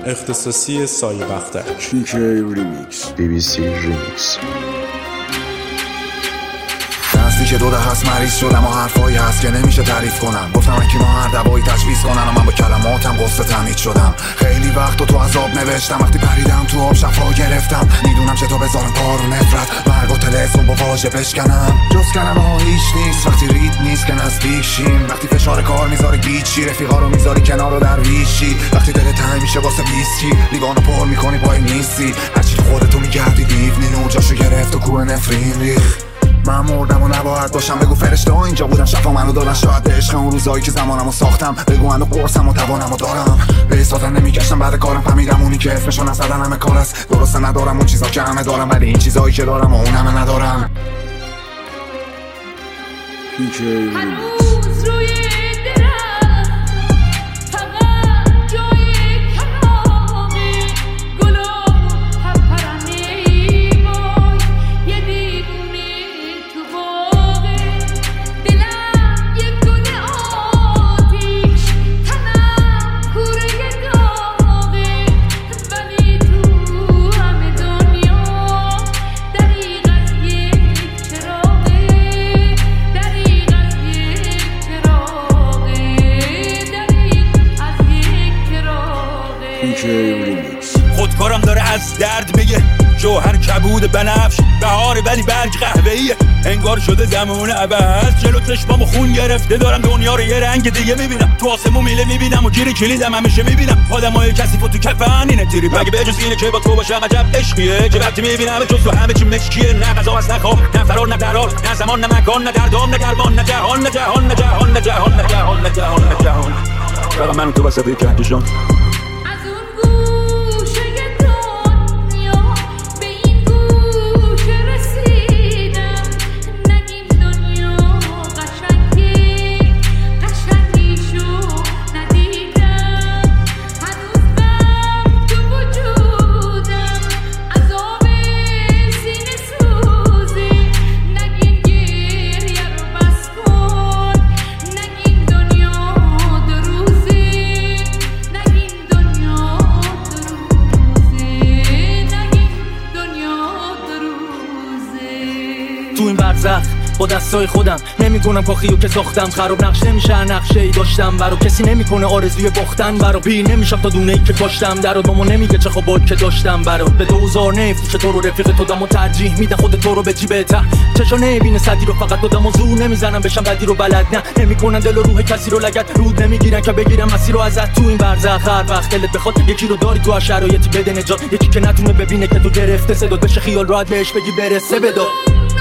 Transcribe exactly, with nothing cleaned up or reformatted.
اختصاصی سایه بختک. پی کی ریمیکس، بی بی سی ریمیکس. نزدیک دو ده هست مریض شدم و حرفایی هست که نمیشه تعریف کنم. گفتم اکی ما هر دوایی تجویز کنن و من با کلماتم قصه تمهید شدم. خیلی وقت و تو عذاب نوشتم، وقتی پریدم تو آب شفا گرفتم. میدونم چه تو بذارم کار و نفرت، مرگ و تلسون با واژه بشکنم. جز کلمه ها هیچ نیست وقتی رید نیست که نزدیک شیم. وقتی فشار کار میذاره گیچی، رفیقا رو میذاری کنار و درویشی. وقتی دلت تنگ میشه واسه ویسکی، لیوانو پر میکنی پای نیستی. هرچی تو خودتو میگردی دیوونی، نور جاشو گرفت و کوه نفرین ریخ. من مردم و نباید باشم، بگو فرشته ها اینجا بودن شفا منو دادن. شاید به عشق اون روزایی که زمانمو ساختم، بگو منو قرصم و توانمو دارم. به احساسم نمیگشتم بعد کارم، فهمیدم اونی که اسمشو نزدن همه کار است. درسته ندارم اون چیزا که همه دارم، ولی این چیزایی که دارم و اون همه ندارم. پی کی ریمیکس. خودکارم داره از درد بگه، جوهر کبود بنفش بهاره ولی برگ قهوه‌ایه. انگار شده زمان عوض، جلو چشمامو خون گرفته، دارم دنیا رو یه رنگ دیگه میبینم. تو آسمون میله میبینم و گیر کلیدم همیشه میبینم. آدمای کثیف تو کفن اینه تیری مگه به جز اینه که با تو باشم عجب عشقیه. که وقتی میبینم جز تو همه چی مشکیه. نه غذا از نه خواب، نه فرار نه درار، نه زمان نه مکان، نه دردام نه درمان، نه جهان نه جهان نه جهان نه جهان نه جهان نه جهان نه جهان. فقط من تو واسه کهکشان. تو این برزخ با دستای خودم نمیکنم کاخیو که ساختم. خراب نقش نمیشه نقشه ای داشتم برا کسی نمیکنه آرزوی باختن برا. پیر نمیشم تا دونه ای که کاشتم درات ماما نمیگه چه خوابات که داشتم برا. به دوزار نفروش تو رو رفیق تو دمو ترجیح میدن خود تو رو به جیب ته. چشا نمیبینه صدی رو فقط دادم و زور نمیزنم بشم بدی رو بلد نه. نمیکنن دل و روح کسی رو لگد رود نمیگیرن که بگیرم مسیر رو ازت. تو این برزخ هر وقت دلت بخواد یکی رو داری تو هر شرایطی بده نجات. یکی که نتونه ببینه که تو گرفته صدات بشه خیال راحت بهش بگی برسه بدا.